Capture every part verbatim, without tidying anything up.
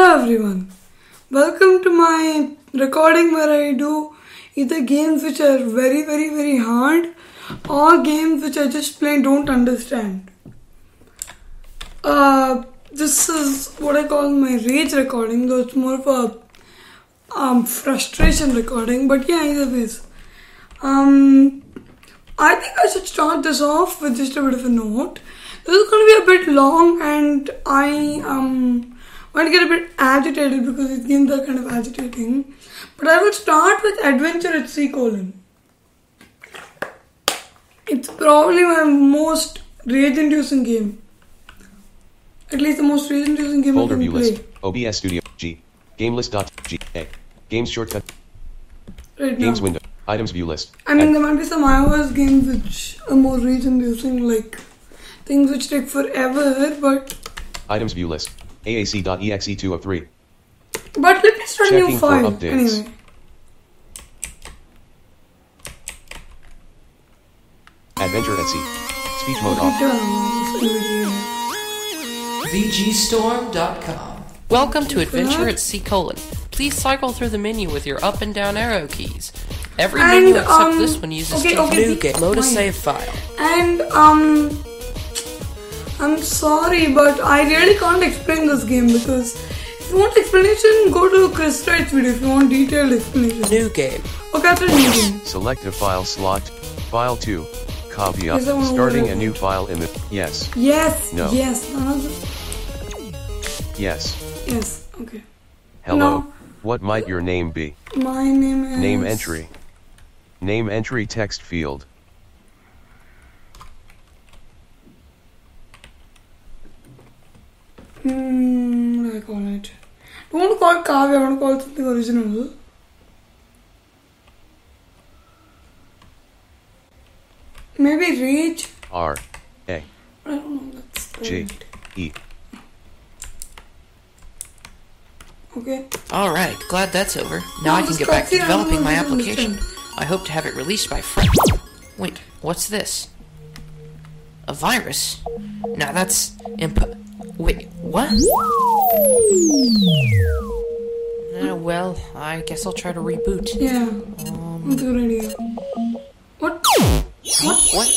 Hello everyone, welcome to my recording where I do either games which are very very very hard or games which I just plain don't understand. Uh, this is what I call my rage recording, though it's more of a um, frustration recording, but yeah, either ways. Um, I think I should start this off with just a bit of a note. This is going to be a bit long and I um might get a bit agitated because these games are kind of agitating. But I will start with Adventure at Sea colon. It's probably my most rage-inducing game. At least the most rage-inducing game Folder I can view play. list. O B S Studio. G. Gamelist.g. A. Games shortcut. Right Games now. window. Items view list. I mean, there might be some iOS games which are more rage-inducing, like things which take forever, but... Items view list. A A C.exe two of three. But let me start a new Checking for file, updates. anyway. Adventure at Sea. Speech mode off. V G storm dot com. Welcome to Adventure at Sea colon. Please cycle through the menu with your up and down arrow keys. Every And, menu except um, this one uses okay, to okay, new be game. Load a quiet. save file. And, um... I'm sorry, but I really can't explain this game because if you want explanation, go to Chris Wright's video if you want detailed explanation. New game. Okay, that's a new game. Select a file slot. File two. Copy up. Is that one Starting over? a new file in the... Yes. Yes, No. yes, none of the... Yes. Yes, okay. Hello. No. What might your name be? My name is... Name entry. Name entry text field. Hmm, what do I call it? I don't want to call it Kavya, I want to call it something original. Maybe Rage? R. A. I don't know, that's G. right. E. Okay. Alright, glad that's over. Now I can get back to developing my application. I hope to have it released by Friday. Wait, what's this? A virus? Now that's imp... Wait, what? Uh, well, I guess I'll try to reboot. Yeah, Um, that's a good idea. What? what? What?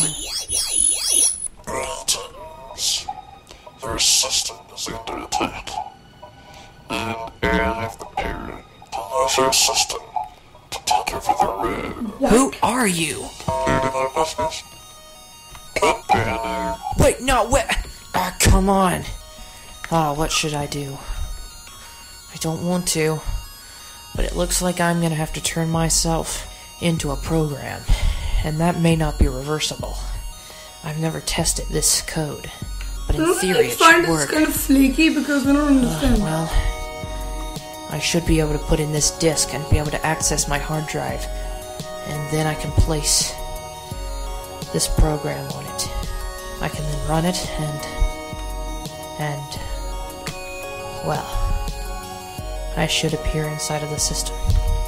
Greetings. Their system is under attack. And I have prepared to use your system to take over the room. Who are you? None of our business. Get better. Wait, no, wait. Ah, come on. Ah, what should I do? I don't want to, but it looks like I'm gonna have to turn myself into a program, and that may not be reversible. I've never tested this code, but in I don't theory I it find should this work. kind of flaky because I don't understand. Well, I should be able to put in this disk and be able to access my hard drive, and then I can place this program on it. I can then run it and... and... well, I should appear inside of the system.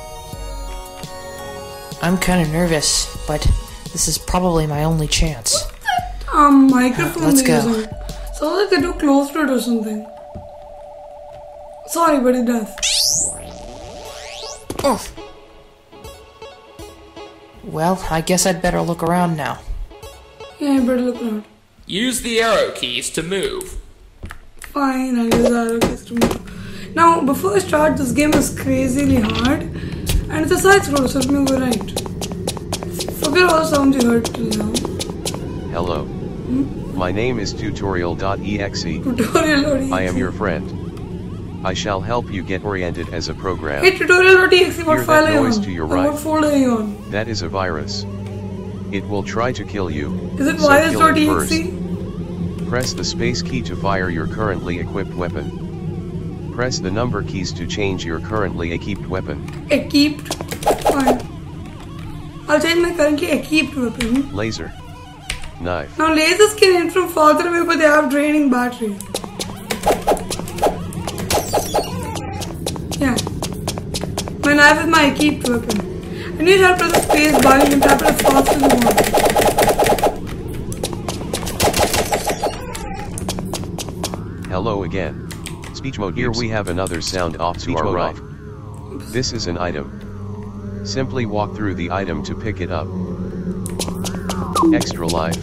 I'm kind of nervous, but this is probably my only chance. Um, microphone Let's they're go. using. Sounds like they're too close to it or something. Sorry, but it does. Oh. Well, I guess I'd better look around now. Yeah, you better look around. Use the arrow keys to move. Fine, I'll use arrow keys to move. Now, before I start, this game is crazily hard. And it's a side scroller, so let me go right. Forget all the sounds you heard till now. Hello. My name is tutorial.exe. Tutorial.exe. I am your friend. I shall help you get oriented as a program. Hey, tutorial.exe, what Hear file that are you noise on? to your Or right? what folder are you on? That is a virus. It will try to kill you. Is it So kill it first. virus.exe? Press the space key to fire your currently equipped weapon. Press the number keys to change your currently equipped weapon. Equipped. Fine. I'll change my currently equipped weapon. Laser. Knife. Now lasers can hit from farther away, but they have draining battery. Yeah. My knife is my equipped weapon. I need help with the space bar, you can tap it as fast as you want. Hello again. Speech mode. Here we have another sound off to our right. This is an item. Simply walk through the item to pick it up. Extra life.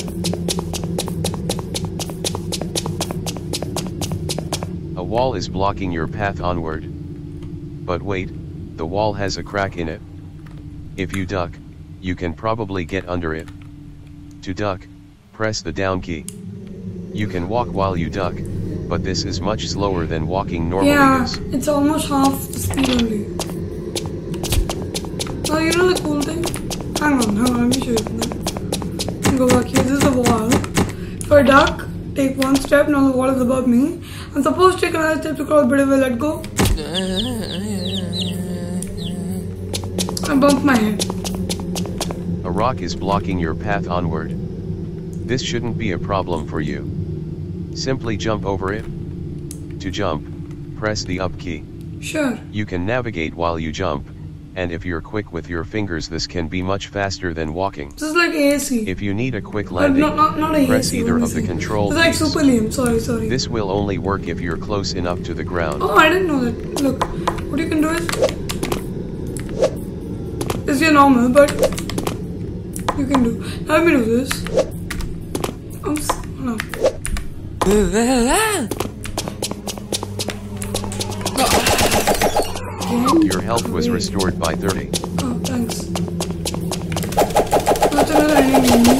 A wall is blocking your path onward. But wait, the wall has a crack in it. If you duck, you can probably get under it. To duck, press the down key. You can walk while you duck, but this is much slower than walking normally Yeah, is. it's almost half the speed only. Oh, you know the cool thing? Hang on, hang on, let me show you. Go back here, this is a wall. If I duck, take one step, now the wall is above me. I'm supposed to take another step to cross, but if I let go, I bump my head. A rock is blocking your path onward. This shouldn't be a problem for you. Simply jump over it. To jump, press the up key. Sure. You can navigate while you jump, and if you're quick with your fingers this can be much faster than walking. This is like A C. If you need a quick But landing, not, not, not a press A C, either let me of the see. control It's like keys. Super Liam, sorry, sorry. This will only work if you're close enough to the ground. Oh, I didn't know that. Look, what you can do is, this is your normal, but you can do. Now let me do this. Oops, no. Okay. Your health was Great. restored by thirty. Oh, thanks. That's another enemy.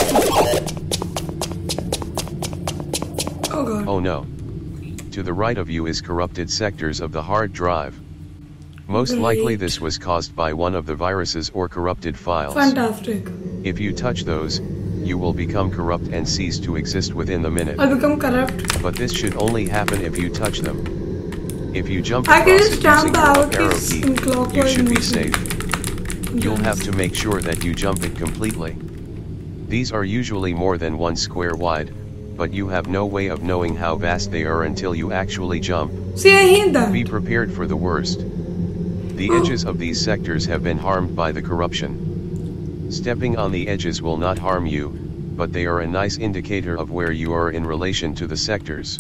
Oh god. Oh no. To the right of you is corrupted sectors of the hard drive. Most likely Great. this was caused by one of the viruses or corrupted files. Fantastic. If you touch those, you will become corrupt and cease to exist within the minute. I'll become corrupt. But this should only happen if you touch them. If you jump I can across just it jump using the out up arrow this key, in clockwise you should be motion. safe. You'll have to make sure that you jump it completely. These are usually more than one square wide, but you have no way of knowing how vast they are until you actually jump. See, I hate that. Be prepared for the worst. The Oh. edges of these sectors have been harmed by the corruption. Stepping on the edges will not harm you, but they are a nice indicator of where you are in relation to the sectors.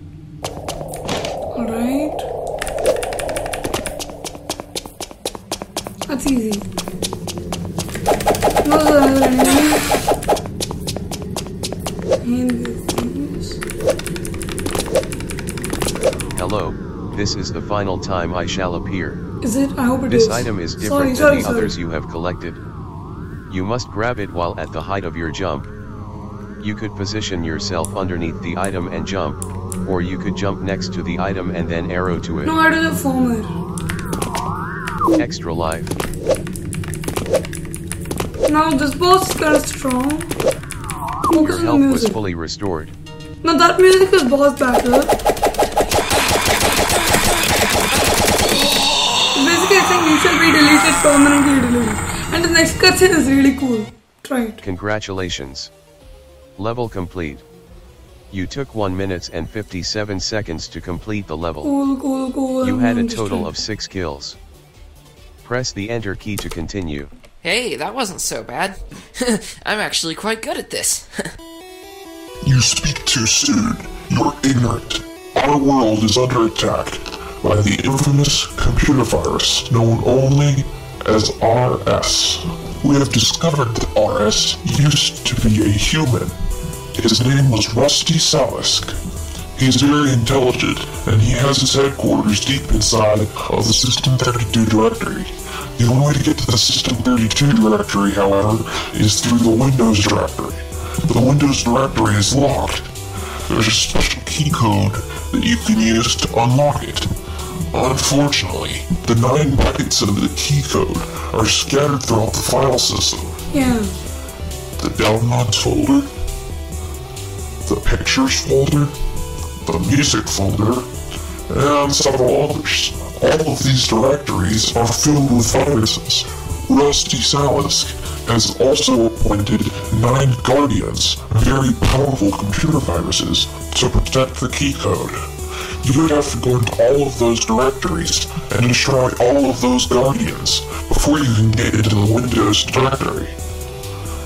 Alright. That's easy. No, the other enemy. And these things. Hello, this is the final time I shall appear. Is it? I hope it This is. item is different sorry, than sorry, the sorry. others you have collected. You must grab it while at the height of your jump. You could position yourself underneath the item and jump, or you could jump next to the item and then arrow to it. No, I do the former. Extra life. Now this boss is kind of strong. Focus Your on the health was music. fully restored. Now that music is boss battle. Basically, I think you shall be deleted, permanently deleted. And the next cutscene is really cool. Try it. Congratulations. Level complete. You took one minute and fifty-seven seconds to complete the level. Cool, cool, cool. You had a I'm total just of six kills. Press the enter key to continue. Hey, that wasn't so bad. I'm actually quite good at this. You speak too soon. You're ignorant. Our world is under attack by the infamous computer virus known only as R S. We have discovered that R S used to be a human. His name was Rusty Salisk. He is very intelligent, and he has his headquarters deep inside of the System thirty-two directory. The only way to get to the System thirty-two directory, however, is through the Windows directory. The Windows directory is locked. There's a special key code that you can use to unlock it. Unfortunately, the nine bytes of the key code are scattered throughout the file system. Yeah. The downloads folder, the pictures folder, the music folder, and several others. All of these directories are filled with viruses. Rusty Salisk has also appointed nine Guardians, very powerful computer viruses, to protect the key code. You would have to go into all of those directories and destroy all of those Guardians before you can get into the Windows directory. Stay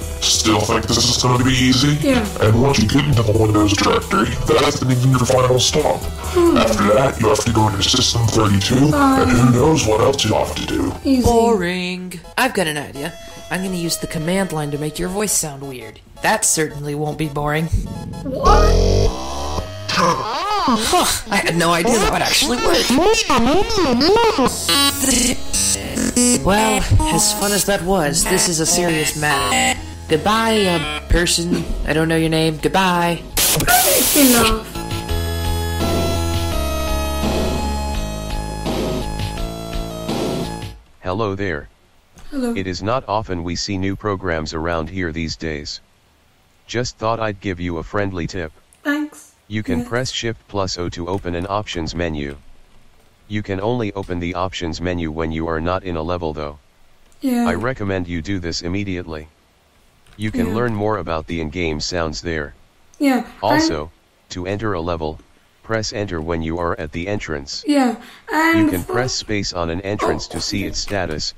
still think this is going to be easy? Yeah. And once you get into the Windows directory, that's the your final stop. Hmm. After that, you have to go into System thirty-two, and who knows what else you have to do. Easy. Boring. I've got an idea. I'm gonna use the command line to make your voice sound weird. That certainly won't be boring. What? Huh, I had no idea that would actually work. Well, as fun as that was, this is a serious matter. Goodbye, uh, person. I don't know your name. Goodbye. Enough. Hello there. Hello. It is not often we see new programs around here these days. Just thought I'd give you a friendly tip. Thanks. You can Yeah. press Shift plus O to open an options menu. You can only open the options menu when you are not in a level though. Yeah. I recommend you do this immediately. You can Yeah. learn more about the in-game sounds there. Yeah. Also, to enter a level, press enter when you are at the entrance. And, yeah. And You can for- press space on an entrance to see its status.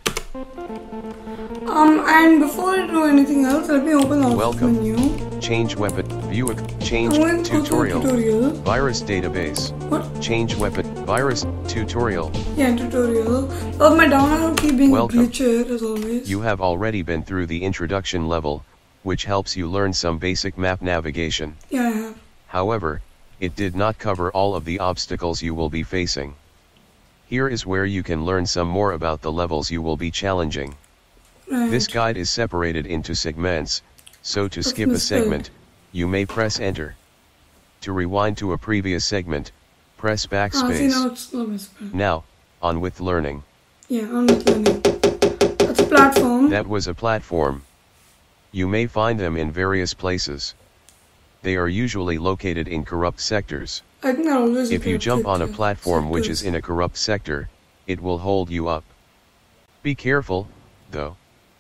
Um, and before I do anything else, let me open the Welcome. menu. Change weapon, view a, change I'm going to go to tutorial, tutorial. virus database, What? change weapon, virus, tutorial. Yeah, tutorial. Oh, my download keep being Welcome. glitched as always. You have already been through the introduction level, which helps you learn some basic map navigation. Yeah, I have. However, it did not cover all of the obstacles you will be facing. Here is where you can learn some more about the levels you will be challenging. Right. This guide is separated into segments, so to That's skip a misspelled. segment, you may press enter. To rewind to a previous segment, press Ah, see, now backspace. it's not misspelled. Now, on with learning. Yeah, I'm not learning. That's a platform. That was a platform. You may find them in various places. They are usually located in corrupt sectors. I think I always If you get jump on a sectors. platform which is Sectors. in a corrupt sector, it will hold you up. Be careful, though.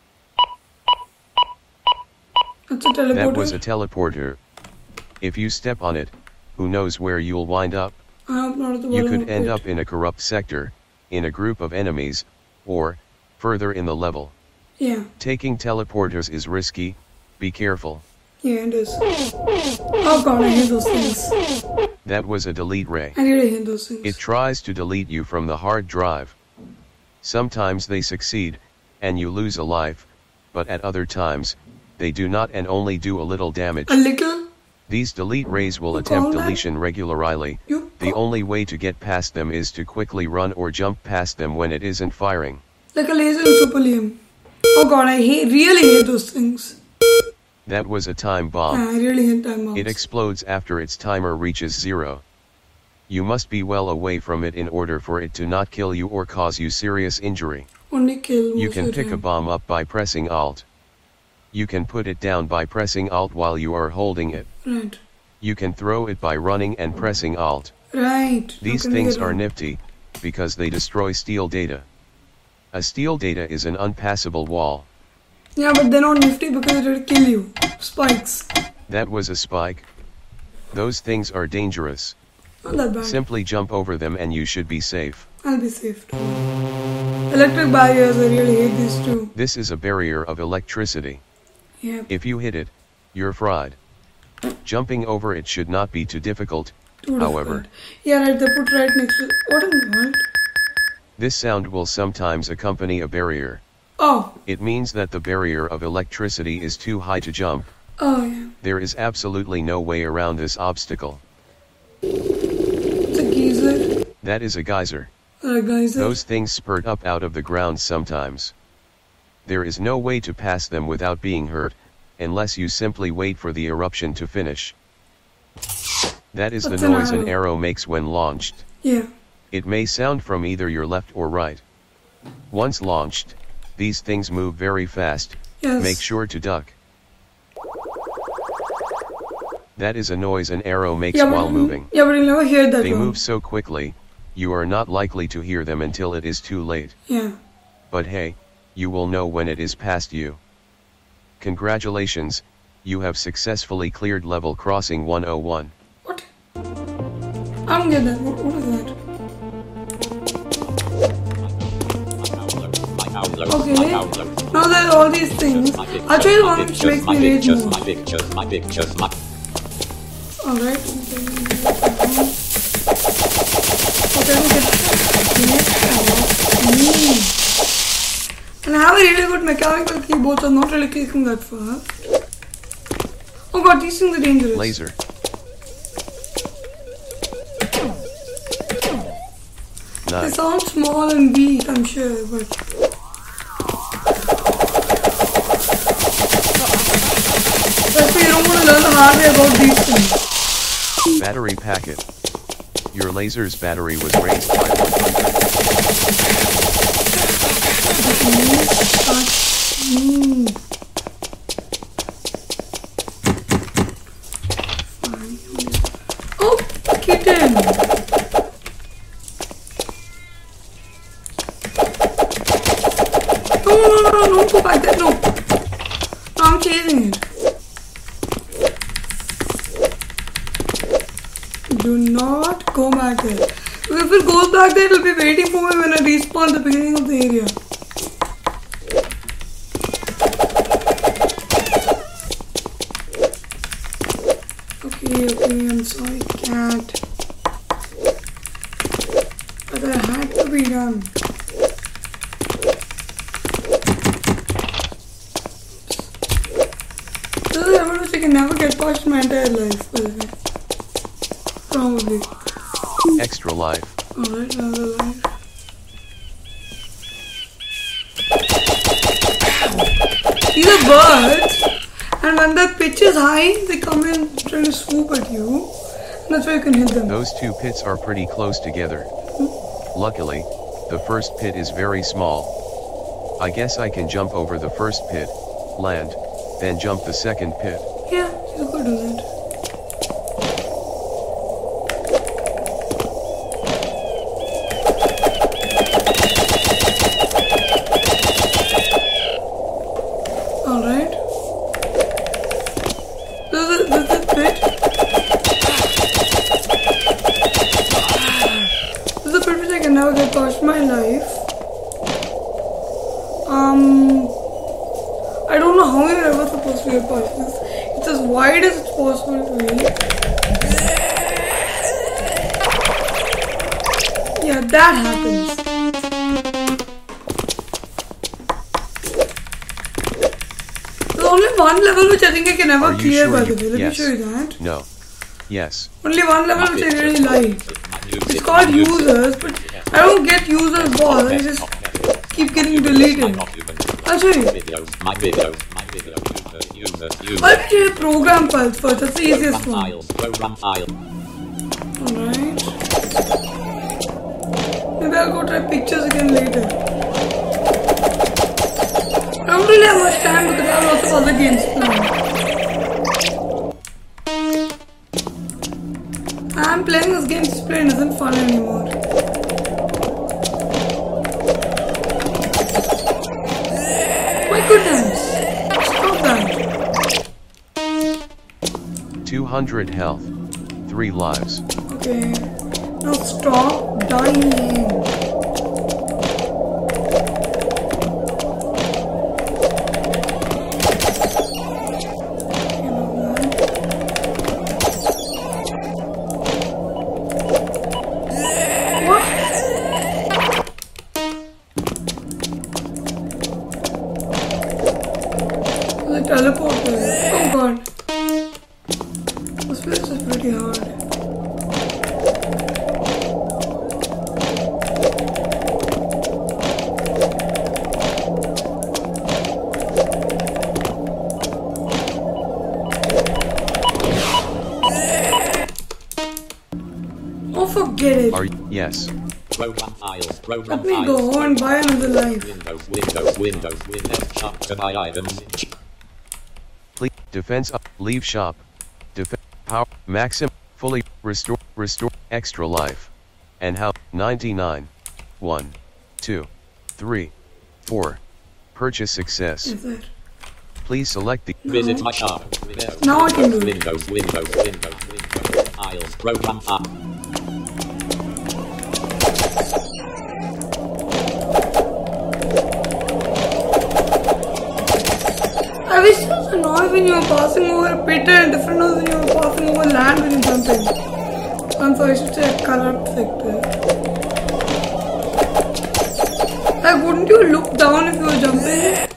That's a teleporter. That was a teleporter. If you step on it, who knows where you'll wind up? I hope not at the You bottom could of end it. up in a corrupt sector, in a group of enemies, or, further in the level. Yeah, Taking teleporters is risky, be careful. yeah, it is. Oh god, I hate those things. That was a delete ray. I really hate those things. It tries to delete you from the hard drive. Sometimes they succeed, and you lose a life, but at other times, they do not and only do a little damage. A little? These delete rays will You attempt call that? deletion regularly. You The call- only way to get past them is to quickly run or jump past them when it isn't firing. Like a laser in Super Liam. Oh god, I hate, really hate those things. That was a time Yeah, bomb. I really hate time bombs. It explodes after its timer reaches zero. You must be well away from it in order for it to not kill you or cause you serious injury. Only kill You most can of the pick a time. bomb up by pressing Alt. You can put it down by pressing Alt while you are holding it. Right. You can throw it by running and pressing Alt. Right. Now These can we things get are on? nifty, because they destroy steel data. A steel data is an unpassable wall. Yeah, but they're not nifty because it'll kill you. Spikes. That was a spike. Those things are dangerous. Not that bad. Simply jump over them and you should be safe. I'll be safe too. Electric barriers, I really hate these too. This is a barrier of electricity. Yeah. If you hit it, you're fried. Jumping over it should not be too difficult, Too however. difficult. Yeah, right, they put right next to. What in the world? This sound will sometimes accompany a barrier. Oh. It means that the barrier of electricity is too high to jump. Oh, yeah. There is absolutely no way around this obstacle. It's a geyser. That is a geyser. Or a geyser. Those things spurt up out of the ground sometimes. There is no way to pass them without being hurt, unless you simply wait for the eruption to finish. That is the What's an noise an arrow? arrow makes when launched. Yeah. It may sound from either your left or right. Once launched, these things move very fast. Yes. Make sure to duck. That is a noise an arrow makes Yeah, but while you- moving. Yeah, but you'll never hear that They one. move so quickly, you are not likely to hear them until it is too late. Yeah. But hey, you will know when it is past you. Congratulations, you have successfully cleared level crossing one oh one. What? I don't get that. What, what is that? Okay, now there are all these things. I'll show you the one which makes me rage more. Alright. Okay, we get and I have a really good mechanical keyboard, so I'm not really clicking that fast. Oh god, these things are dangerous. Laser. They Knife. sound small and weak, I'm sure, but... That's why you don't want to learn the hard way about these things. Battery packet. Your laser's battery was raised by one hundred. Mm. Oh, kitten! No, no, no, no, don't go back there, no. No, I'm chasing it. Do not go back there. If it goes back there, it will be waiting for me when I respawn at the beginning of the area. Okay, okay, I'm sorry, cat. But that had to be done. This is ever which I can never get past my entire life, by the way. Probably. Extra life. Alright, another life. These are birds, and when their pitch is high, they come in trying to swoop at you. And that's why you can hit them. Those two pits are pretty close together. Luckily, the first pit is very small. I guess I can jump over the first pit, land, then jump the second pit. Yeah, you could do that. Alright. This is, this is pit. This is a pit which I can never get past my life. Um, I don't know how you're ever supposed to get past this. It's as wide as it's possible to be. Yeah, that happens. There's only one level which I think I can never Are you clear sure by you- the way. Let yes. me show you that. No. Yes. Only one level which I really like. It's called users, but I don't get users balls. I just keep getting deleted. I'll show you. My videos, my videos, user, user, I'll show you program files first. That's the easiest one. files, program file. Alright. Maybe I'll go try pictures again later. I don't really have much time because I have lots of other games planned. I'm playing this game to play and isn't fun anymore. My goodness! Stop that. two hundred health. three lives. Okay. Now stop dying. Teleporter. Oh god. This place is pretty hard. Oh, forget it. Are you? Yes. Program files, program Let me files. go and buy another life. Windows, Windows, Windows, Windows, shop to buy items. Please. Defense up. Leave shop. Defense. Power. Maxim. Fully. Restore. Restore. Extra life. And how? ninety-nine. one. two. three. four. Purchase success. Is it? Please select the. Visit my shop. Windows, Now I can do it. Windows, Windows, Windows, Windows, files, program file. noise when you are passing over a pit and different noise when you are passing over land when you are jumping. I'm sorry, I should say a corrupt sector. Like, wouldn't you look down if you were jumping?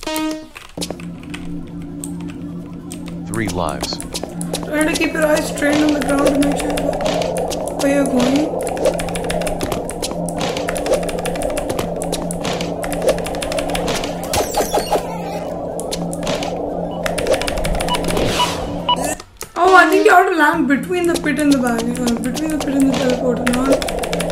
Three lives. Try to keep your eyes straight on the ground to make sure where you're going. Oh, I think you have to land between the pit and the bag. Uh, between the pit and the teleporter, not.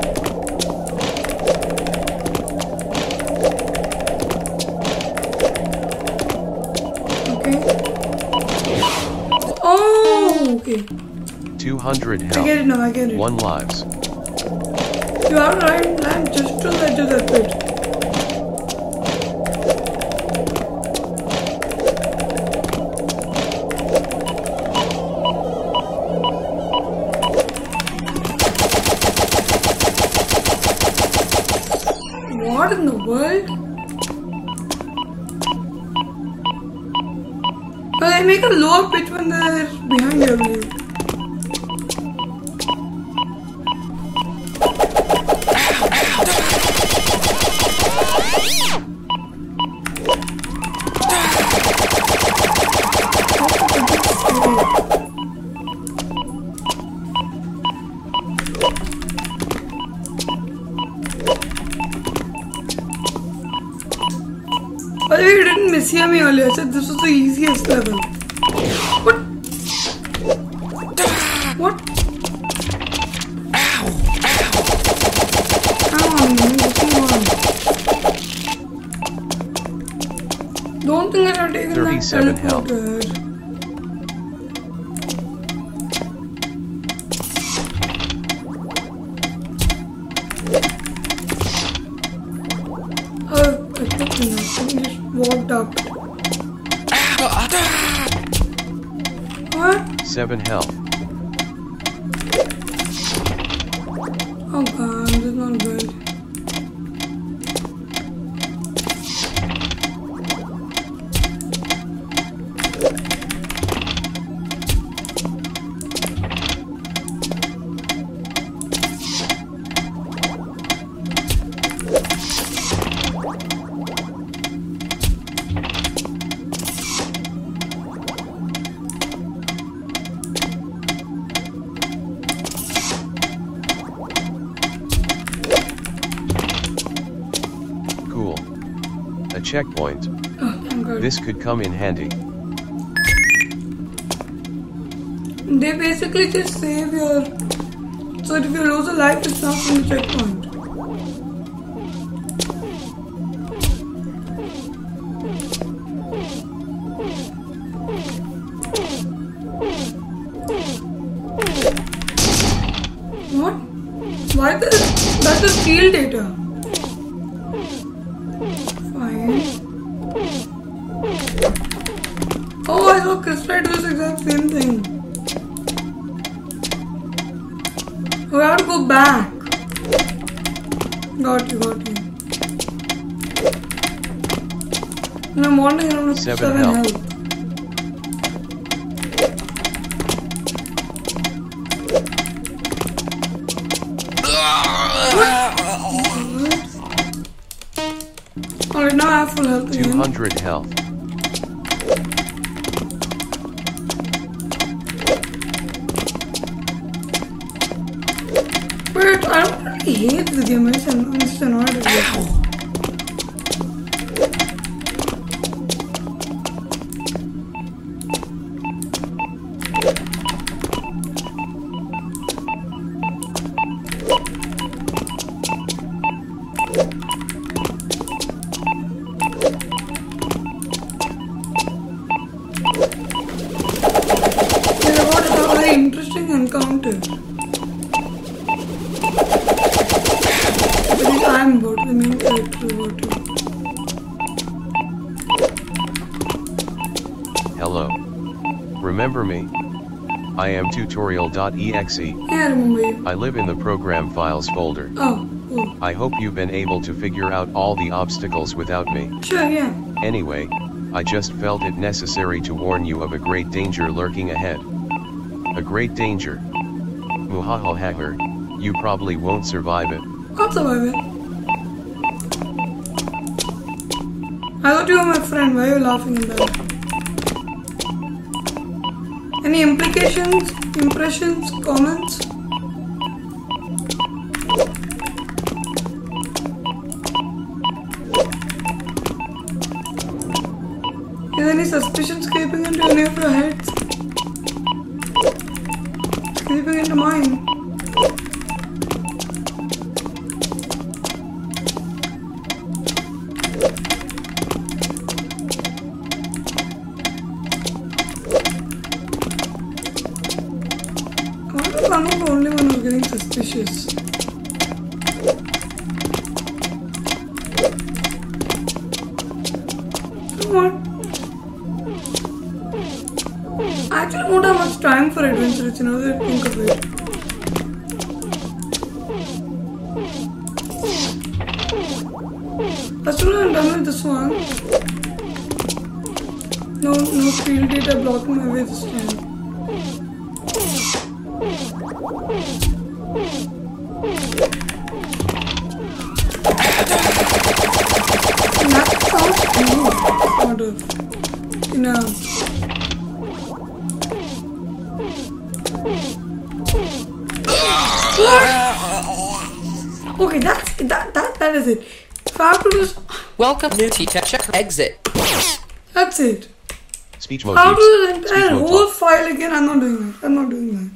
Okay. two hundred health. I get it now, I get it. One lives. You have to land, land just to the edge of that pit. What in the world? Well, they make a lower pitch when they're behind you, I believe. By the way, you didn't mishear me earlier. I said this was the easiest level. What? What? Ow! Ow! Come on, come on. Don't think that I've taken thirty-seven that health. Oh, I took nothing. Just walked up. What? Seven health. Oh god, this is not good. Checkpoint. Oh, thank God. This could come in handy. They basically just save your. So if you lose a life, it's not from the checkpoint. What? Why does that's the steal data? Oh, I saw Chris try to do the exact same thing. We have to go back. Got you, got you. And I'm wondering around seven, seven health. health. Alright, now I have full health again. two hundred health. But I don't really hate this game, I'm just annoyed at it. We're about to have a very interesting encounter. I'm about the main character about to. Hello. Remember me? I am tutorial dot E X E. Yeah, I remember you. I live in the program files folder. Oh, cool. I hope you've been able to figure out all the obstacles without me. Sure, yeah. Anyway, I just felt it necessary to warn you of a great danger lurking ahead. A great danger. Muhahahaher, you probably won't survive it. I'll survive it. I thought you were my friend. Why are you laughing at that? Any implications, impressions, comments? Is any suspicion creeping into any of your heads? Creeping into mine. I'm not the only one who's getting suspicious. Come on. I actually don't have much time for adventure, you know, that I think of it. As soon as I'm done with this one, no, no field data blocking my way this time. That sounds cool, sort of. You know. Okay, that's that that that is it. If I have to just Welcome to T-Check Exit. that's it. Speech mode. How to peeps. do the Speech entire mode whole talk. file again? I'm not doing that. I'm not doing that.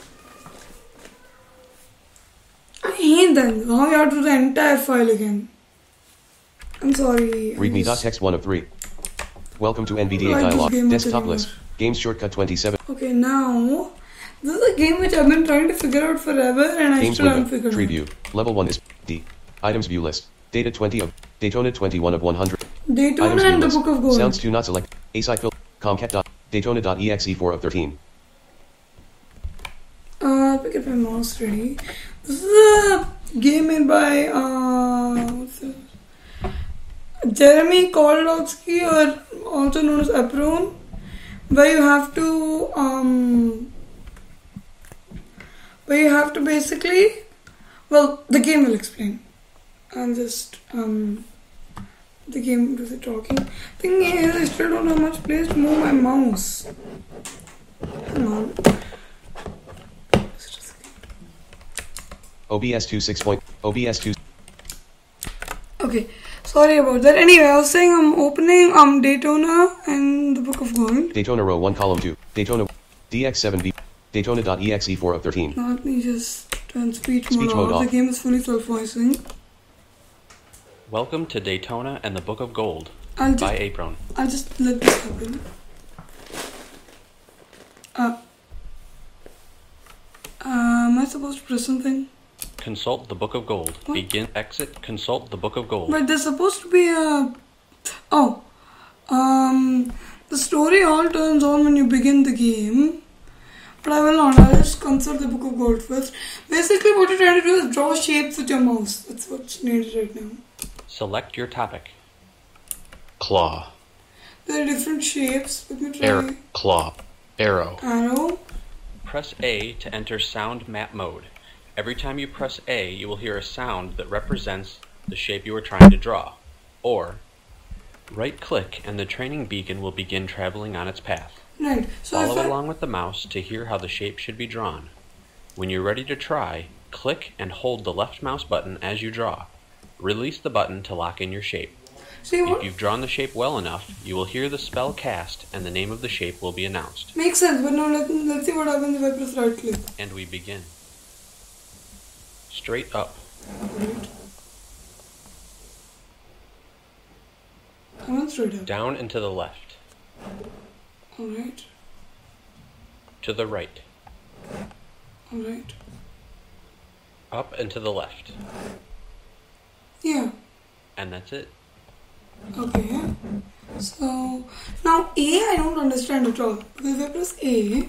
I hate that. How you have to do the entire file again? I'm sorry. I just- Readme.text one of three. Welcome to N V D A Like this dialog. game Desktop anymore. list. Games shortcut twenty-seven. Okay, now this is a game which I've been trying to figure out forever, and I Games still haven't window. figured Tree out. view. Level one is D. Items view list. Data twenty of Daytona twenty-one of one hundred. Daytona Items view and the list. Book of Gold. Sounds to not select. Acycil. Comcat. dot- Daytona.exe four of thirteen. Uh, pick up my mouse ready. This is a game made by uh, what's this? Jeremy Kowalski, or also known as Apron, where you have to um, where you have to basically, well, the game will explain. I'm just um, the game does it talking. Thing is, I still don't have much place to move my mouse. Hang on. O B S two six point. O B S two. Okay, sorry about that. Anyway, I was saying I'm opening um Daytona and the Book of Gold. Daytona row one column two. Daytona. D X seven B. Daytona.exe four of thirteen. Now let me just turn speech, Speech mode, mode off. off. The game is fully self-voicing. Welcome to Daytona and the Book of Gold I'll just by Apron. I'll just let this happen. Uh, uh, am I supposed to press something? Consult the Book of Gold. What? Begin exit. Consult the Book of Gold. But there's supposed to be a oh, um, the story all turns on when you begin the game. But I will not. I'll just consult the Book of Gold first. Basically, what you're trying to do is draw shapes with your mouse. That's what's needed right now. Select your topic. Claw. There are different shapes. Let me try. Air. Claw. Arrow. Arrow. Press A to enter sound map mode. Every time you press A, you will hear a sound that represents the shape you are trying to draw. Or, right-click and the training beacon will begin traveling on its path. Right. So Follow if I, along with the mouse to hear how the shape should be drawn. When you're ready to try, click and hold the left mouse button as you draw. Release the button to lock in your shape. see what If you've drawn the shape well enough, you will hear the spell cast and the name of the shape will be announced. makes sense. But now let, let's see what happens if I press right click. And we begin. Straight up. Right. I went straight up. Down and to the left. Alright. To the right. Alright. Up and to the left. Yeah. And that's it. Okay. So now A I don't understand at all. Because if I press A,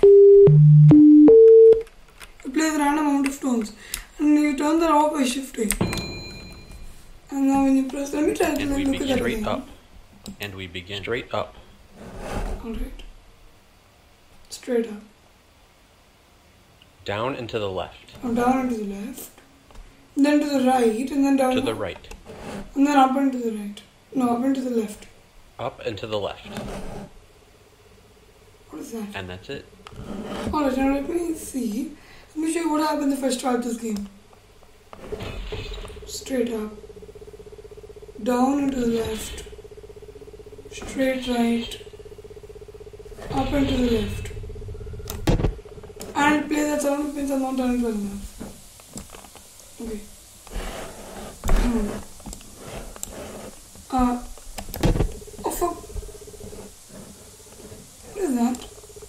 it plays random amount of tones. And you turn the knob by shift A. And now when you press, let me try to And like, we look at begin that straight again. up. And we begin. Straight up. Alright. Straight up. Down and to the left. Now down and to the left. Then to the right, and then down. To the right. And then up and to the right. No, up and to the left. Up and to the left. What is that? And that's it. Alright, now let me see. Let me show you what happens if I start this game. Straight up. Down and to the left. Straight right. Up and to the left. And play that sound, which means I'm not done it well enough. Okay. Hmm. Uh. Oh fuck. What is that?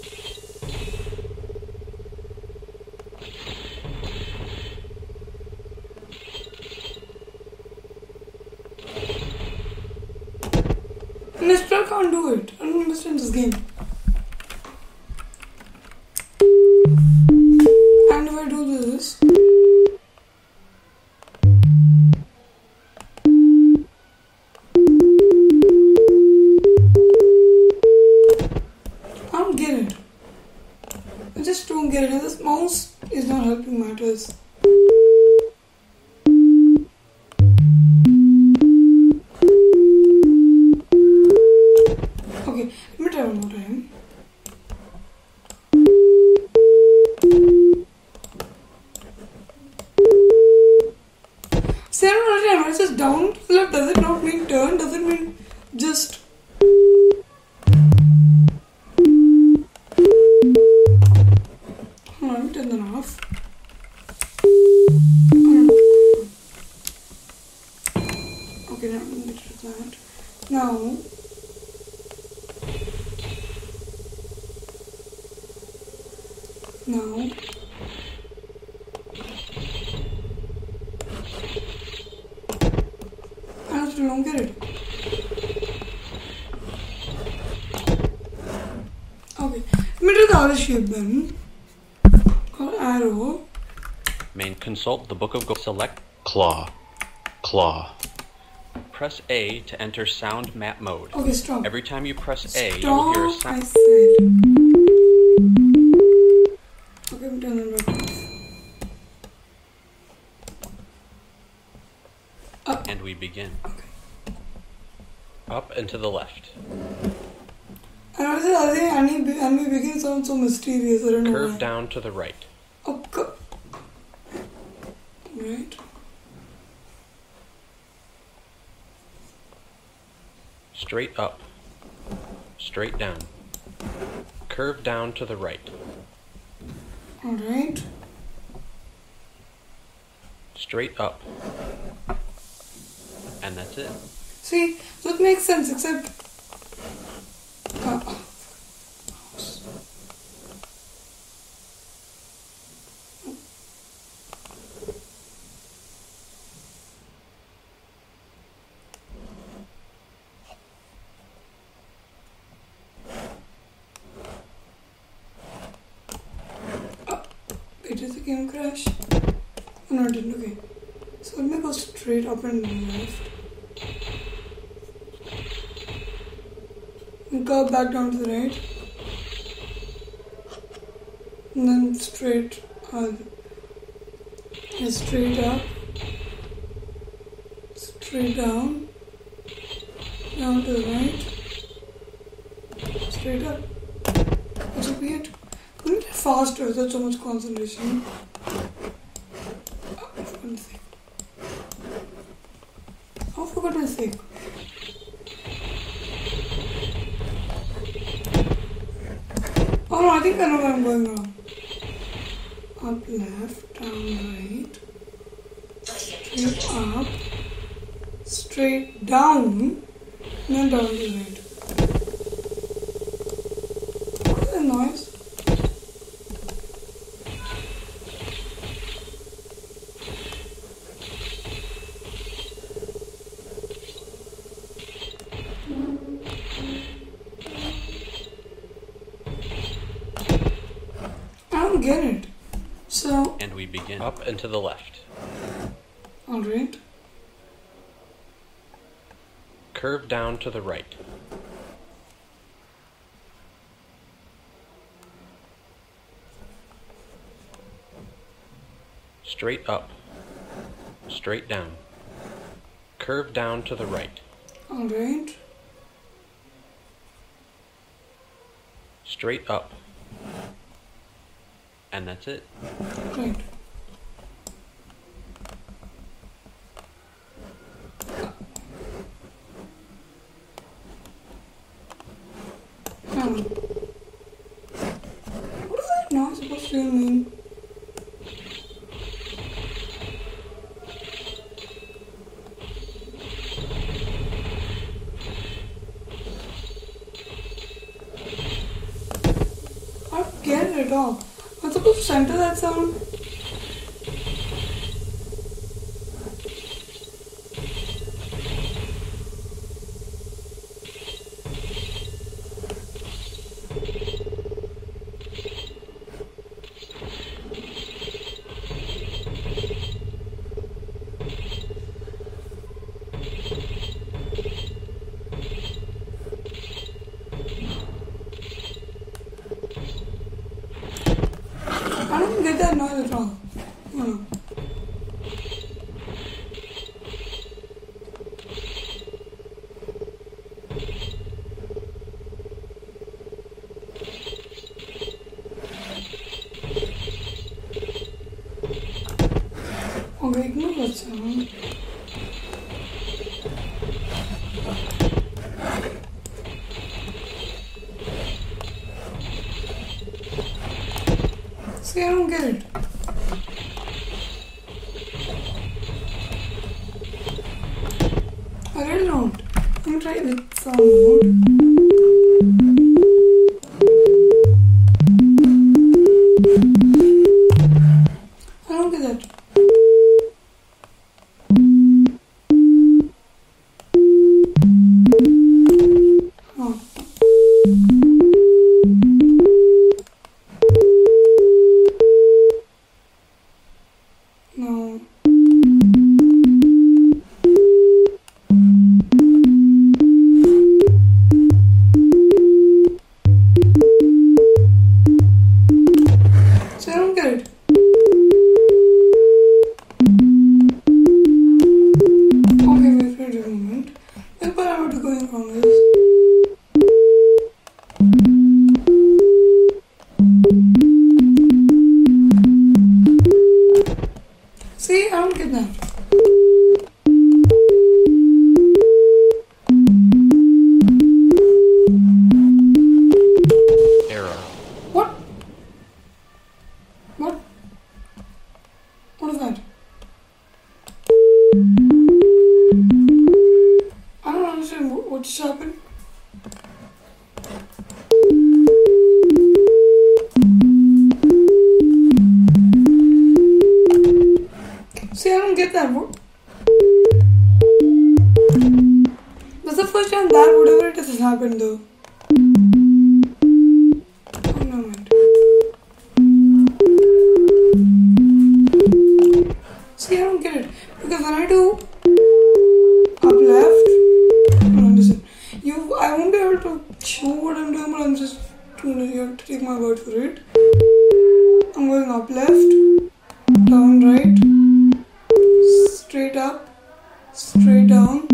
And I still can't do it. I don't understand this game. And if I do this, I don't get it. I just don't get it. This mouse is not helping matters. Okay, let me try one more time. See, I don't know, it's just down to the left. Does it not mean turn? Does it mean just... Hold on, let me turn that off. Okay, now I'm going to do that. Now... Now... I still don't get it. Okay, let me do the other shape then. Called arrow. Main consult the book of Go. Select. Claw. Claw. Press A to enter sound map mode. Okay, stop. Every time you press Stop, A, you will hear a I sound. said. Okay, I'm turning it back off. And we begin. Okay. Up and to the left. And I said, are they any, any begin sound so mysterious? I don't know. Curve why. down to the right. Oh, co- right. Straight up. Straight down. Curve down to the right. Alright. Straight up. And that's it. See, so it makes sense, except... Uh, Wait, did the game crash? Oh, no, it didn't. Okay. So let me go straight up and left. And curve back down to the right. And then straight, uh, yeah, straight up. Straight down. Down to the right. Straight up. That should be it. Couldn't it faster without so much concentration? Oh, for goodness sake. Oh, for goodness sake. Oh no, I think I know where I'm going wrong. Up, left, down, right. Straight up. Straight down. And then down to the right. What is that noise? I don't get it. So, And we begin. Up and to the left. alright. Curve down to the right. Straight up. Straight down. Curve down to the right. Alright. Straight up. And that's it. Right. Um, what is that not supposed to mean? I don't get it at all. I'm supposed to center that sound. I don't get that noise at all. No. Okay, ignore that sound. See, I don't get it. I really don't. Let me try with sound mode. I don't get that. Oh. No. So I don't get it. Okay, wait for a moment. Look what I'm going wrong is. See, I don't get that. Error. What? What? What is that? I don't understand what, what just happened. See, I don't get that. What? That's the first time that whatever it is has happened though. Oh no, man. See, I don't get it. Because when I do up left, no, listen, you, I won't be able to show what I'm doing, but I'm just, you know, you have to take my word for it. I'm going up left, down right, straight up, straight down,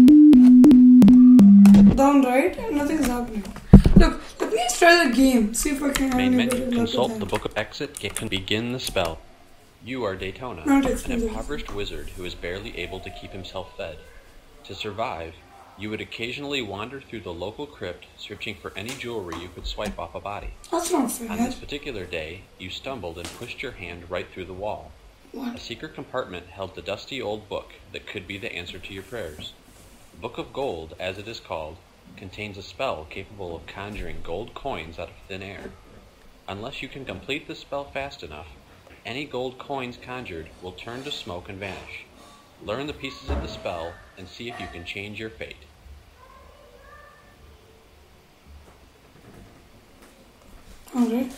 down right, and nothing's happening. Look, let me just try the game, see if I can have Main any menu. better luck with Consult that. the Book of Exit. It can begin the spell. You are Daytona, Not an expensive. impoverished wizard who is barely able to keep himself fed. To survive, you would occasionally wander through the local crypt searching for any jewelry you could swipe off a body. That's not On fair. this particular day, you stumbled and pushed your hand right through the wall. A What? secret compartment held the dusty old book that could be the answer to your prayers. The Book of Gold, as it is called, contains a spell capable of conjuring gold coins out of thin air. Unless you can complete the spell fast enough, any gold coins conjured will turn to smoke and vanish. Learn the pieces of the spell and see if you can change your fate. Alright.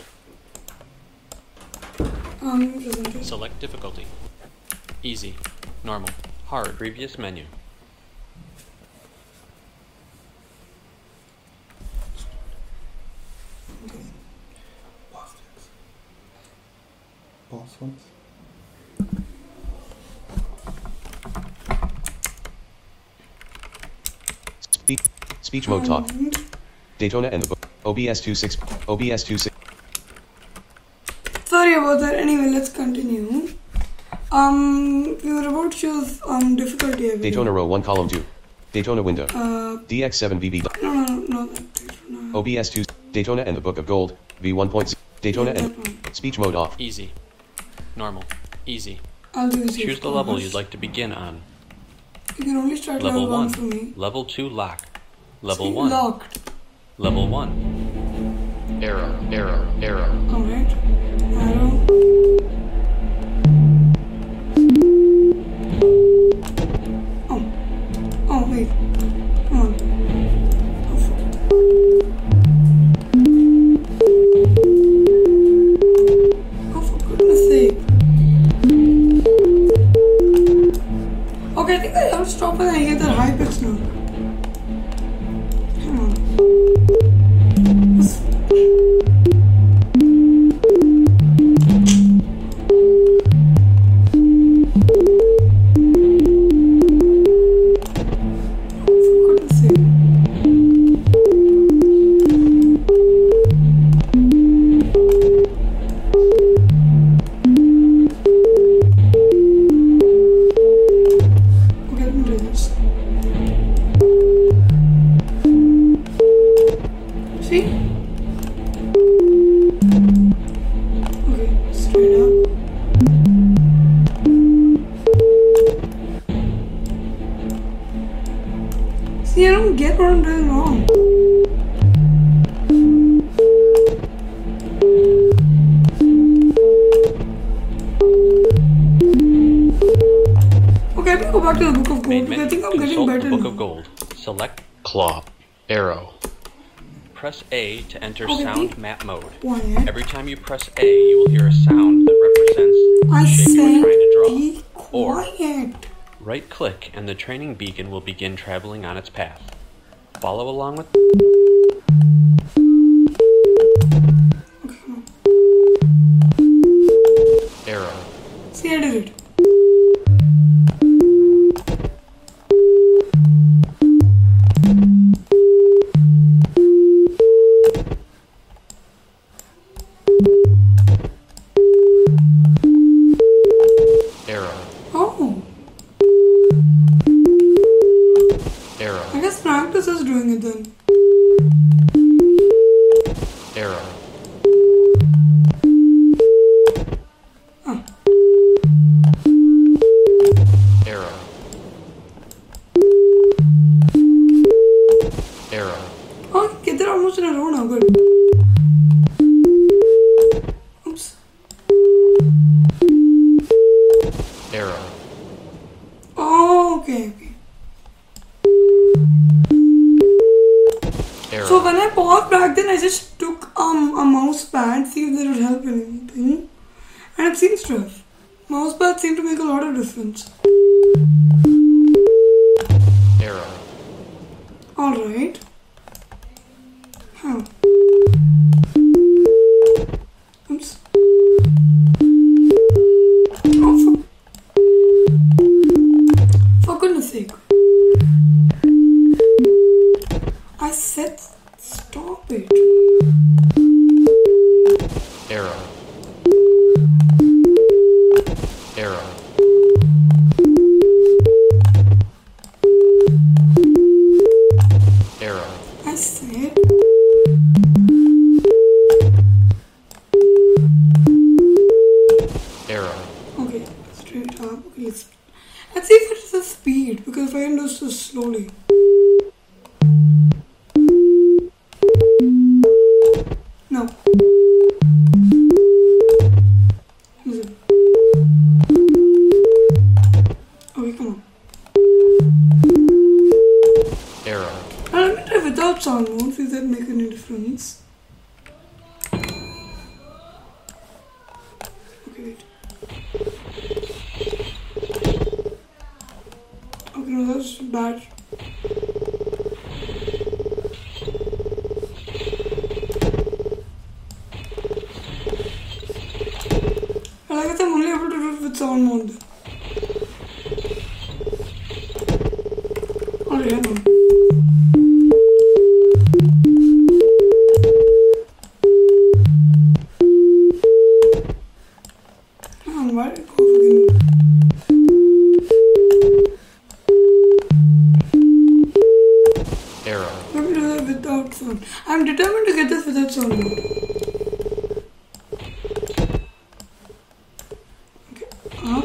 Um, presentation. Select difficulty. Easy, normal, hard. Previous menu. Boss fights. Speech, speech mode talk. Daytona and the book. O B S twenty-six. O B S twenty-six. Sorry about that. Anyway, let's continue. Um, we were about to choose um difficulty. I Daytona row one, column two. Daytona window. Uh, D X seven V B. No, no, no, no. That Daytona. O B S two. Daytona and the Book of Gold. V one point zero. Daytona and speech mode off. Easy. Normal. Easy. I'll do this. Choose the level you'd like to begin on. You can only start Level level one one. for me. Level two lock. Level See, one. Locked. Level one. Arrow, arrow, arrow. Alright. Arrow. Oh. Oh, wait. Come on. Oh, fuck. Oh, for goodness sake. Okay, I think I have to stop when I get that high pitch now. Come on. What's- For goodness sake. Okay, let me do this. See? Okay, straight up. See, I don't get what I'm doing wrong. Okay, I can go back to the Book of Gold Main because I menu. think I'm getting Consult better the Book now. of Gold. Select. Claw, arrow. Press A to enter Okay, sound the- map mode. Quiet. Every time you press A, you will hear a sound that represents I the shape you said are trying to draw. be Or quiet. right click and the training beacon will begin traveling on its path. Follow along with Arrow, See, I did it. arrow, Oh, arrow, I guess practice is doing it then. arrow, Oh, arrow, arrow, oh, okay, they're almost in a row now. Good. Oops. arrow, Oh, okay, okay. arrow, So when I paused back then, I just took um a mouse pad, see if that would help anything, and it seems to have. Mouse pads seem to make a lot of difference. arrow, All right. Huh. Oops. Oh, for, for goodness sake. I said stop it. arrow, arrow, arrow, I said. arrow, Okay, straight up. Okay, let's, let's see if it is a speed because if I can do so slowly. No. Listen. Okay, come on. arrow, Now let me try without sound mode, see if that make any difference. Okay, wait. Okay, no, that's bad. And I guess I'm only able to do it with sound mode. Alright, I know. sound. I'm determined to get this without sound. Okay. Huh?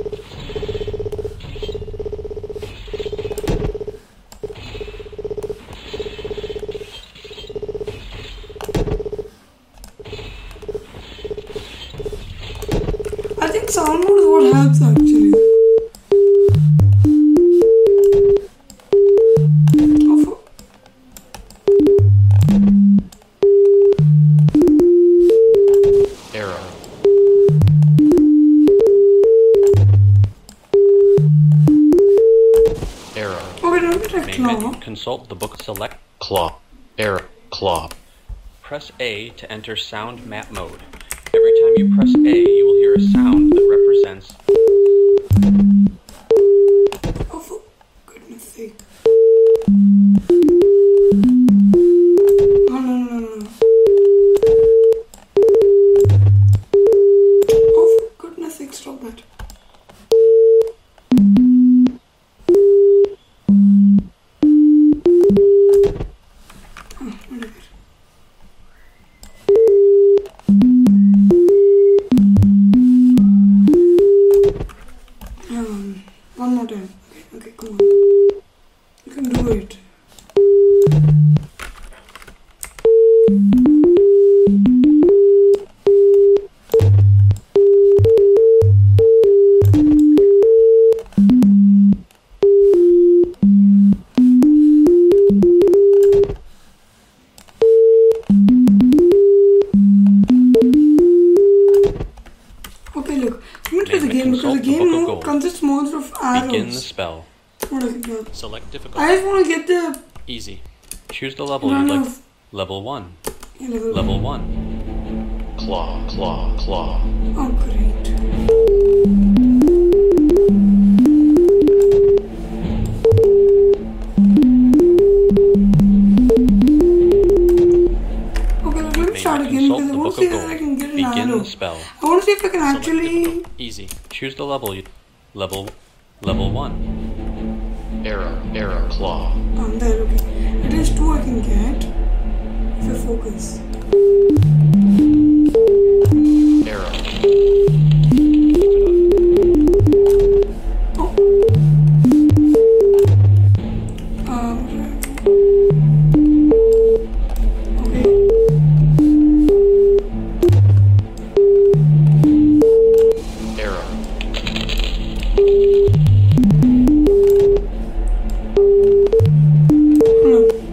I think sound mode is what helps actually. Consult the book. Select Claw. Error. Claw. Press A to enter sound map mode. Every time you press A, you will hear a sound that represents. Oh, for goodness sake. No, no, no, no. Oh, for goodness sake, stop that. Um, one more time. Okay, okay, come on. You can do it. Okay, look. I'm going to play the game because the game no, consists more of arrows. Begin the spell. What is it now? Select difficulty. I just want to get the Easy. Choose the level None you'd like. of- Level one. yeah, level, Level one. Claw. Claw. Claw. Oh, great. Okay, let me May start not again consult because I the want book to see of if I can gold. get an Begin arrow. the spell. I want to see if I can Select actually. difficulty. Easy. Choose the level you. Level. Level one. Error. Error. Claw. Um, there, okay. At least two I can get if I focus. Error. Um, okay. Error. Hold on.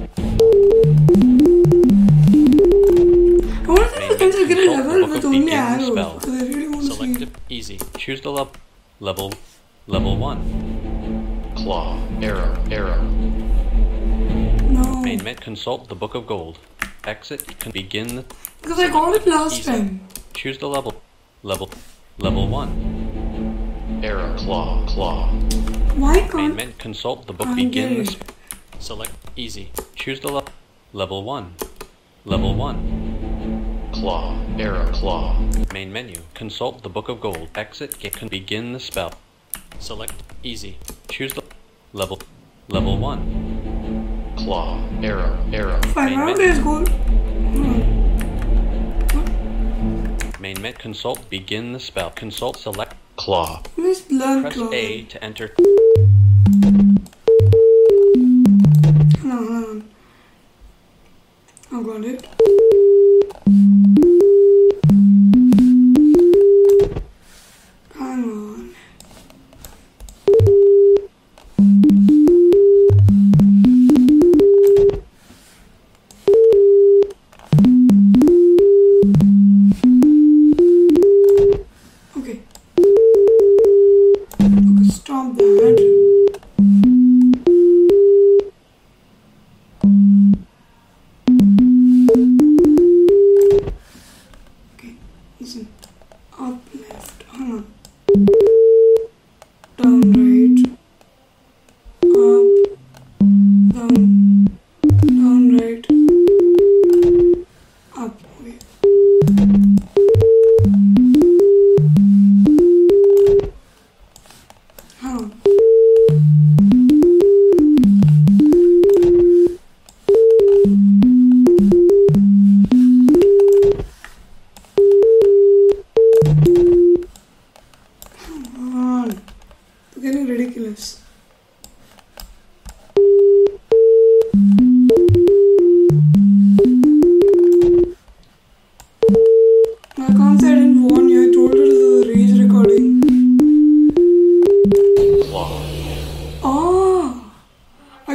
I want to see if I can still get a Consult the level book with of only begin arrows spell. because I really want to Select see. it. Easy. Choose the level. Level. Level one. Claw. Error. Error. No, Main met. Consult the book of gold. Exit. Can begin the. because I got it last Easy. time. Choose the level. Level. Level one. Error. Claw. Claw. Why Main can't met. Consult the book. I Begin get the. it? sp- Select. Easy. Choose the level. Level one. Level one. Claw. Error. Claw. Main menu. Consult the book of gold. Exit. Get can begin the spell. Select. Easy. Choose the level. Level one. Claw. Error. Error. Fine, Main why don't menu. I just go? Hmm. Main met. Consult. Begin the spell. Consult. Select. Claw. Let's learn Press to. A to enter. No, no, no. I got it. Hang on. Okay. Okay, stop that.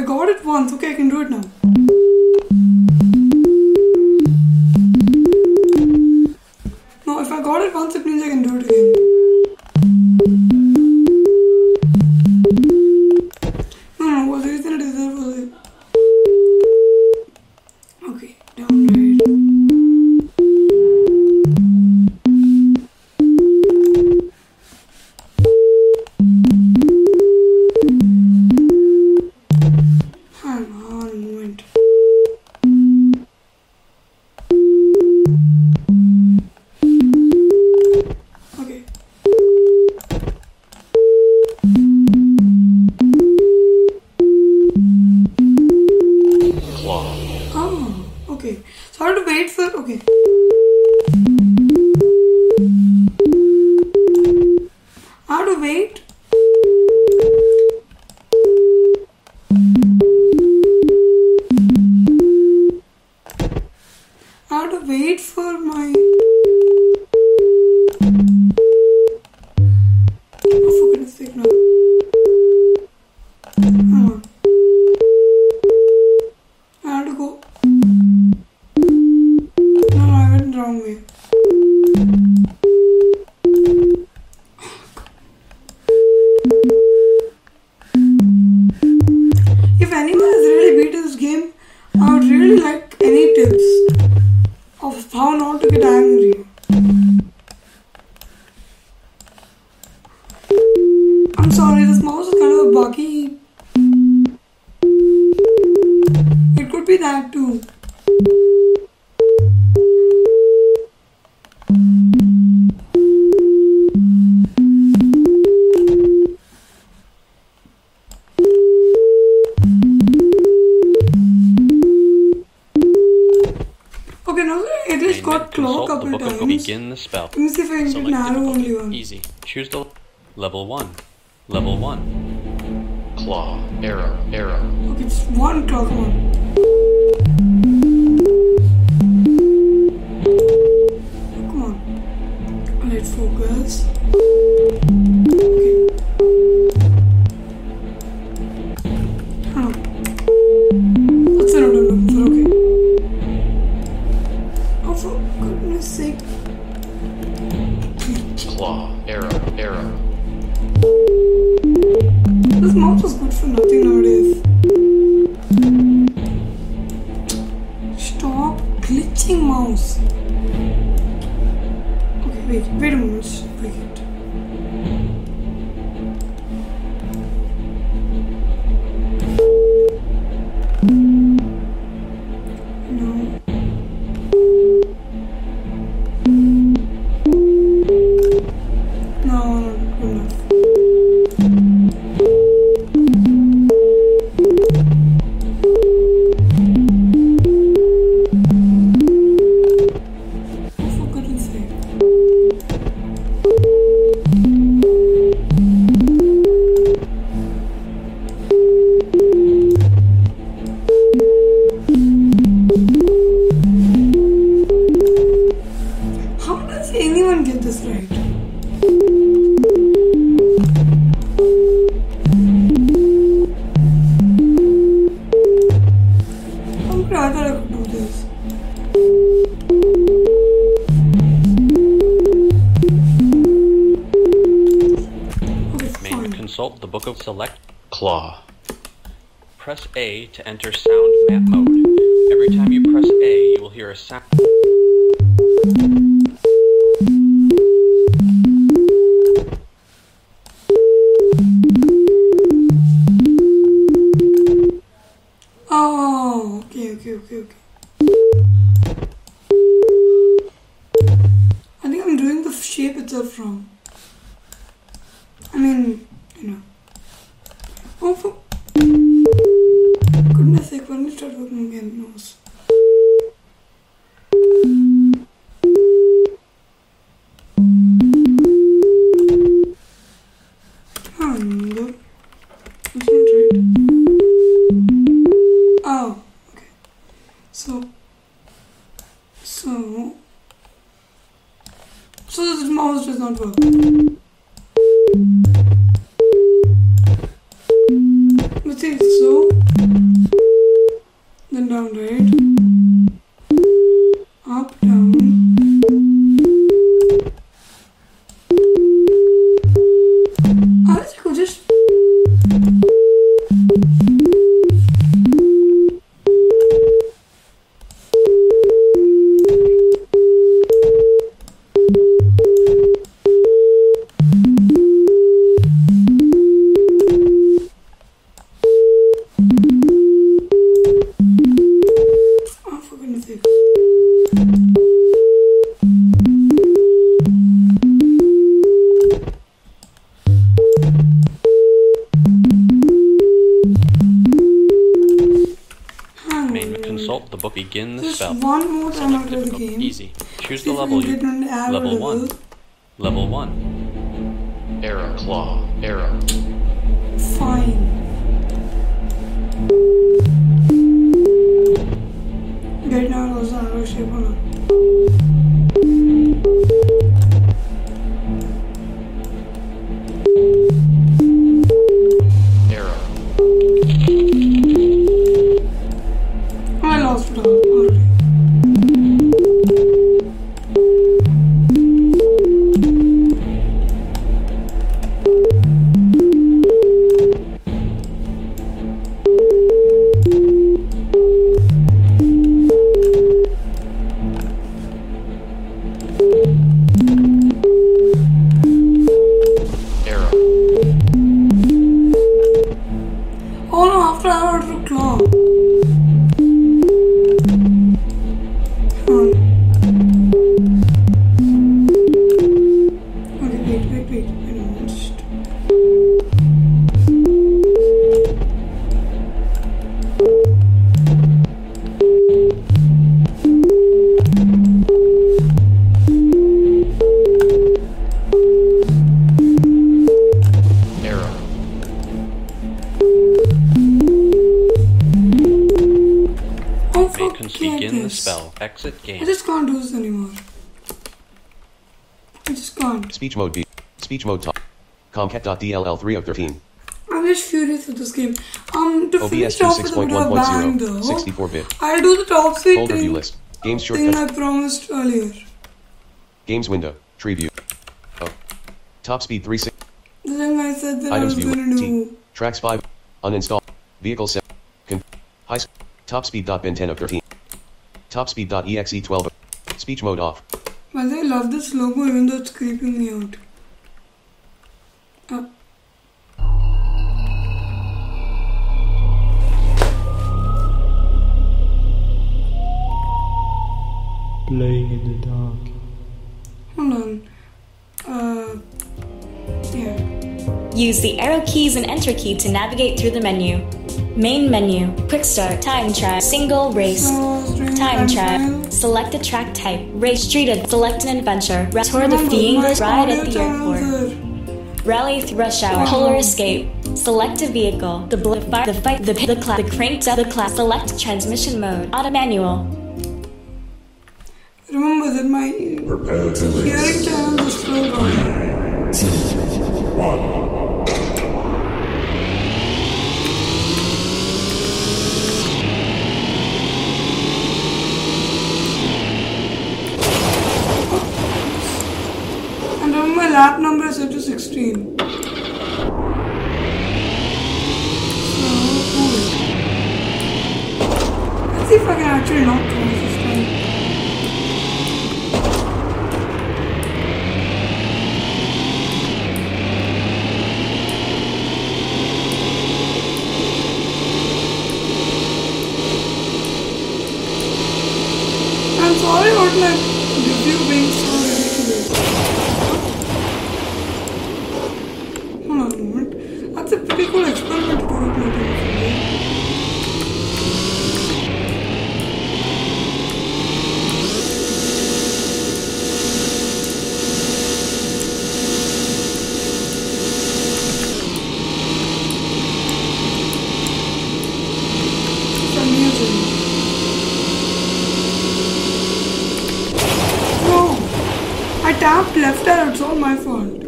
got it once, okay, I can do it now. No, if I got it once, it means I can do it again. No, no, well, the reason it is there was it. Okay, down right. Hang on a moment. Okay. Claw. Oh, okay. So I have to wait for. Okay. I have to wait. I have to wait for my. Oh, for goodness sake, no. Hang on. I have to go. No, no, I went the wrong way. If anyone has really beaten this game, I would really like any tips of how not to get angry. I'm sorry, this mouse is kind of buggy. It could be that too. Okay, now that it has got claw a Consult the couple book of times. begin the spell. Let me see if I can get Select narrow only difficulty. one. Easy. Choose the level one. Level one. Claw. Error. Error. Okay, it's one claw, come on. Come on. Let's focus. Okay. Hang on. That's what I'm looking for, okay. Oh, for goodness sake. Claw. Error. Error. This mouse is good for nothing nowadays. Stop glitching, mouse. Okay, wait, wait a moment. Just break it. No. No, not good enough. Oh, for goodness sake. How does anyone get this right? I'm glad that I could do this. Okay, May fine. consult the book of select. Claw. Press A to enter sound map mode. Every time you press A, you will hear a sound. Oh, okay, okay, okay, okay. I think I'm doing the shape itself wrong. I mean, you know. Oh, for goodness sake, when we start working again, nose. Oh, no. That's not right. Oh, okay. So, so, so this mouse does not work. But see, so consult the book. Begin the Just spell. one more time Select after the difficult. game. Easy. Choose See the if level we can you. get an arrow Level one. level. Level one. Error. Claw. Error. Fine. Get now those arrow shape on it. Error. I lost it all already. Error. Oh no, after I ordered a claw. Um. Okay, wait, wait, wait. Wait a minute. Just- Error. Oh fuck, Vacants can't begin the this. spell. Exit I game. just can't do this anymore. I just can't. Speech mode B. Speech mode top. Comcat.dll three of thirteen. I'm just furious with this game. Um, to O B finish S two off six with a point bit one of a point bang zero. though, sixty-four bit. I'll do the top speed Folder view thing, list. Games thing shortcut. I promised earlier. Games window. Tree view. Oh. Top speed three six. The thing I said that I Items was view. gonna T. do. Tracks five. Uninstall. Vehicle set. Con- high. Sc- top speed.bin ten of thirteen. Top speed.exe twelve. Speech mode off. But I love this logo even though it's creeping me out. Uh, Playing in the dark. hold on. Uh, yeah. Use the arrow keys and enter key to navigate through the menu. Main menu, quick start, time trial, single race, So, string time trial, trial. select a track type, race streeted, select an adventure, Ra- tour the Remember, the English my ride audio at the channels airport, are- rally through rush hour, polar escape, select a vehicle, the bl- the fire, the fight, the the class, the crank, the class, select transmission mode, auto manual. Remember that my hearing channels are still going. And remember my lap number is set to sixteen. So, cool. Let's see if I can actually not close this time. I'm sorry about my review being so ridiculous. Hold on a moment. That's a pretty cool experiment to do with my telephone. It's amusing. No! I tapped left arrow, it's all my fault.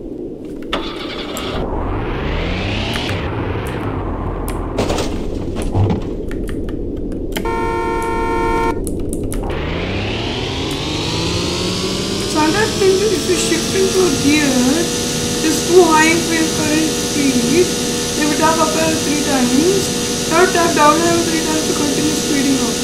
So I'm just thinking if we shift into a gear, just too high for your current speed, if we tap up arrow three times, now tap down arrow three times to continue speeding up.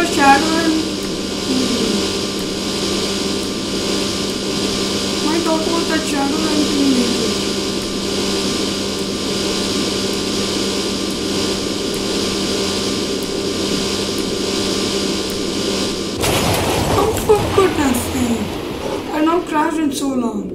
about Shadowrun? Might talk about that Shadowrun thing later. Oh, for goodness sake. I've not crashed in so long.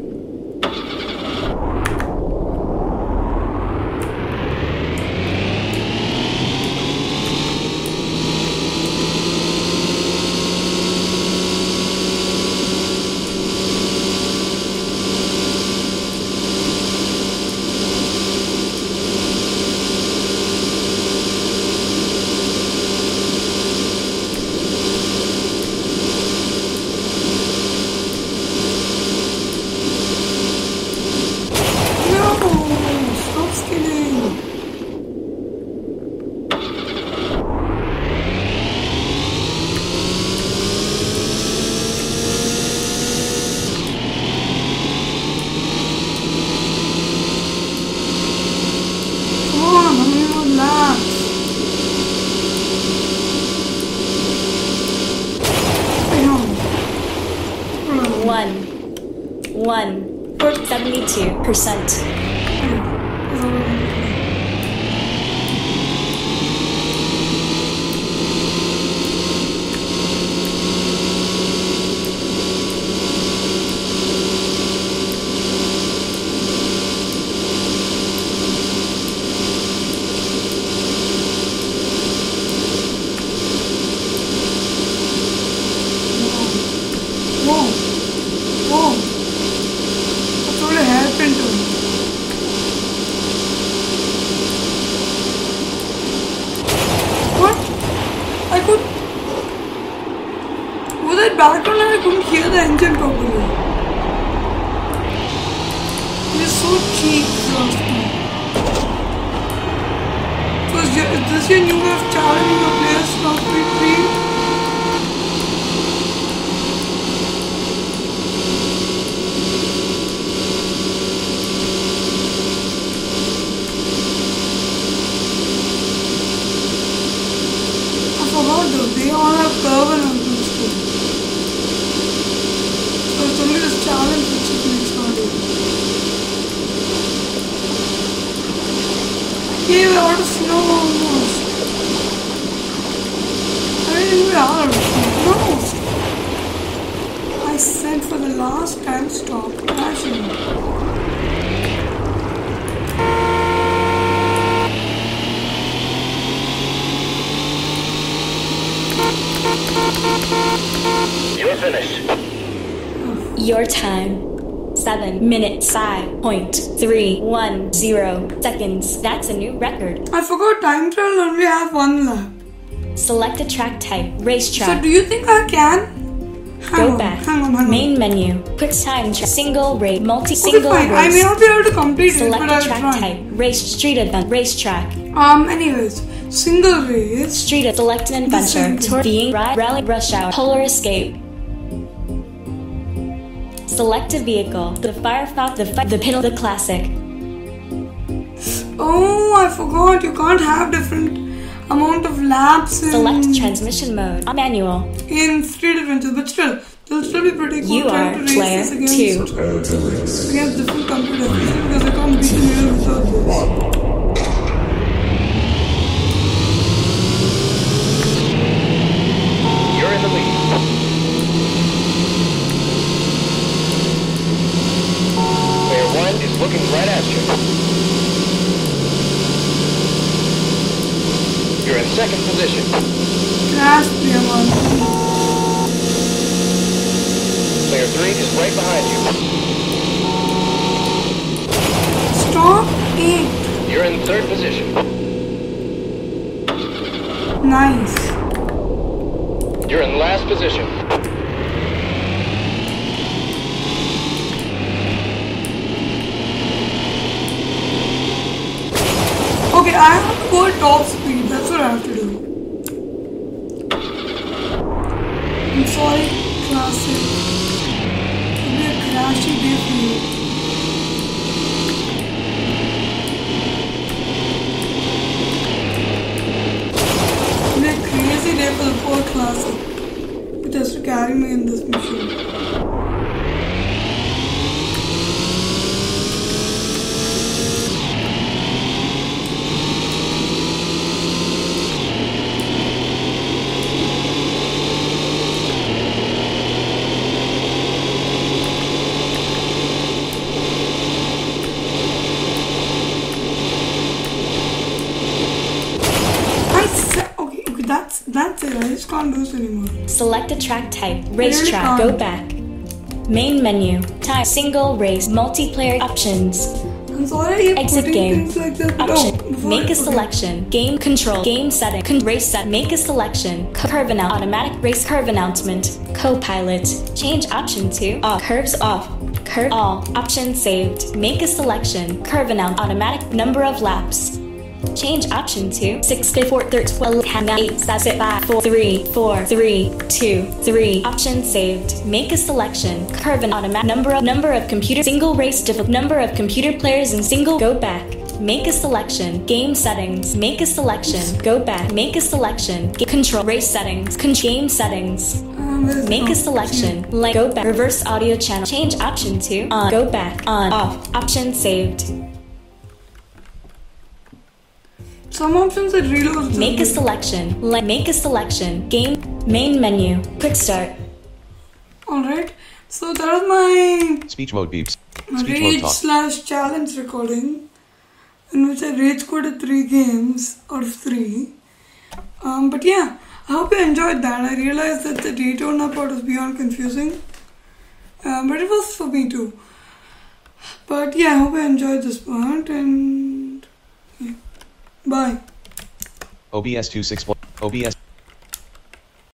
One. Seventy-two percent. Background and I couldn't hear the engine properly. It is so cheap, trust me. Because is this your new way of challenging your players to not be free? I forgot though, they all have curve and all. It's only this challenge which is makes not it. Yeah, we're out of snow almost. I think we are out of snow. Almost. I said for the last time stop crashing. You're finished. Your time. Seven minutes five point three one zero seconds. That's a new record. I forgot time trial only have one lap. Select a track type. Racetrack. So do you think I can? Hang Go on, back. Hang on, hang on. Main menu. Quick time track. Single race. Multi Okay, single fine. race. I may not be able to complete Select it, but a I'll track try. type. Race street event. Racetrack. Um. Anyways, single race. Street. Select an adventure. Tour. Being ride. Rally. Rush hour. Polar escape. Select a vehicle. The Firefox, the fi- the Pit, the Classic. Oh, I forgot. You can't have different amount of laps in Select transmission mode. Manual. in Street Adventures, but still, they'll still be pretty cool You trying are to race player this against, two. against different computers because I can't beat the middle without this. You're in the lead. Player one is looking right at you. You're in second position. Crash player one. Player three is right behind you. Stop eight. You're in third position. Nice. You're in last position. Okay, I have to go at top speed. That's what I have to do. I'm sorry, classic. It'll be a crashy day for you. It'll be a crazy day for the Support Classic, which has to carry me in this mission. That's that's it. I just can't do this anymore. Select a track type. Racetrack. Go back. Main menu. Type. Single race. Multiplayer options. I'm sorry. Exit game. Like that, Option. no, Make a okay. selection. Game control. Game setting. Con- race set. Make a selection. Curve announce. Automatic race curve announcement. Co-pilot. Change option to off. Curves off. Curve all. Option saved. Make a selection. Curve announce. Automatic number of laps. Change option to six, four, twelve, eight, seven, five, four, three, four, three, two, three. Option saved. Make a selection. Curve and automatic number of number of computer single race difficult number of computer players in single. Go back. Make a selection. Game settings. Make a selection. Go back. Make a selection. Game control race settings. Con- game settings. Make a selection. Like go back. Reverse audio channel. Change option to on. Go back. On. Off. Option saved. Some options it reloads. Make a selection. Like make a selection. Game main menu. Quick start. Alright. So that was my Speech mode beeps. my Speech mode rage talk. slash challenge recording, in which I rage quitted three games out of three. Um, but yeah, I hope you enjoyed that. I realized that the Daytona part was beyond confusing, um, but it was for me too. But yeah, I hope you enjoyed this part, and yeah. Bye. O B S two six one. O B S.